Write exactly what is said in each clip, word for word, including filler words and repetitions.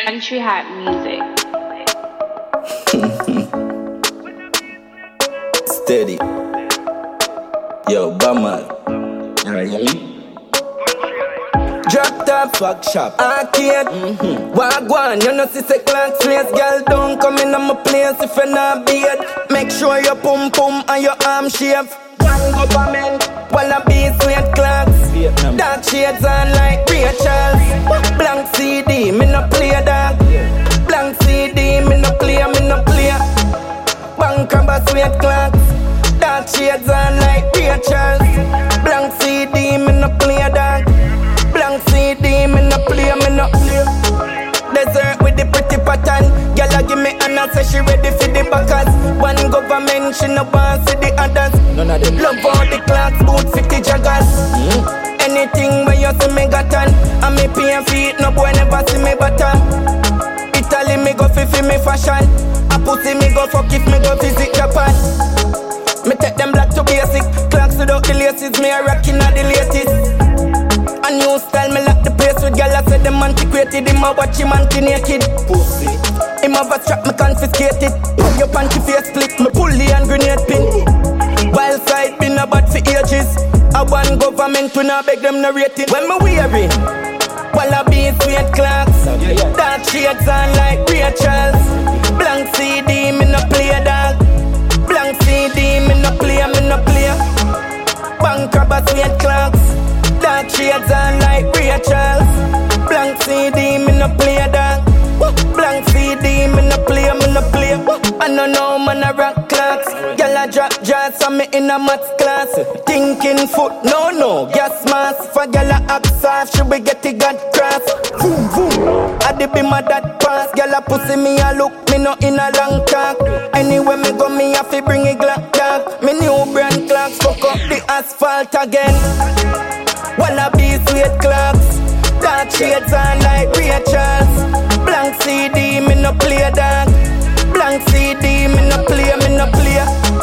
Country Hat Music. Steady. Yo, Bama. You hear me? Drop top, fuck shop, arcade. Mm-hmm. Wagwan, you know, see say clock place. Girl, don't come in on my place if you're not beard. Make sure your pum pum and your arm shave. One government, wallaby sweat clocks. Dark shades on like Rachel. Blank C D, me no play that. Blank C D, me no play, me no play. Bank rubber sweat clocks. Dark shades on like Rachel. Blank C D, me no play that. Blank C D, me no play, me no play. Desert with the pretty pattern. Girl, give me an answer, she ready for the backers. One government, she no want see the others. None of them love all the clocks, boot fifty joggers. Mm-hmm. Anything where you see me got on, and me pay and feet, no boy never see me bottom. Italy me go fi fi me fashion. A pussy me go fuck if me go visit Japan. Me take them black to basic. Clocks without the laces, me a rockin' at the latest. A new style, me lock the place with gal. I said them antiquated. Him a watch him anti-naked. Pussy. Him have a strap, me confiscated. Put your panty face split, me pull the hand grenade pin. Wild side been a bad for ages. A one government we not beg them no rating. When me wearing wallaby sweat clocks. Dark shades on like Rachel's. Blank C D, me no play dog. Blank C D, me no play, me no play. Bank rubber sweat clocks. Dark shades on like Rachel's. Blank C D, me no play dog. Blank C D, me no play, me no play. I don't know man a rock clocks. Girl a drop jars on me in a maths class. Thinking foot, no no, gas mask. For girl a axe off, she will get the god cross. Boom boom, I did be my dad pass. Girl a pussy me a look, me no in a long talk. Anywhere me go, me have to bring a Glock dog. Me new brand clocks, fuck up the asphalt again. Wallaby sweat clocks. Dark shades on like Rachel's. Blank C D, me no play dog. Blank C D, me no play, me no play.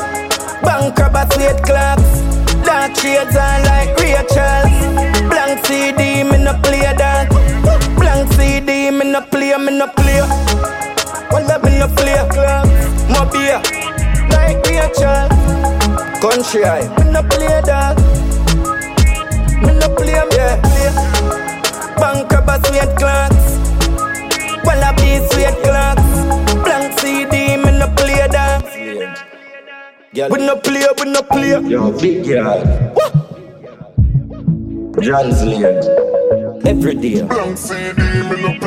Bank rubber sweat clocks. Dark shades on like Rachel's. Blank C D, me no play dog. Blank C D, me no play, me no play. Well, me no play clocks. More beer like Rachel. Country eye, me no play dog. Me no play, yeah, play. Bank rubber sweat clocks. Wallaby sweat clocks. Blank C D, me no play that. We no play, we no play. Yo, big girl. What? John's Lane. Every day. Blank C D, me no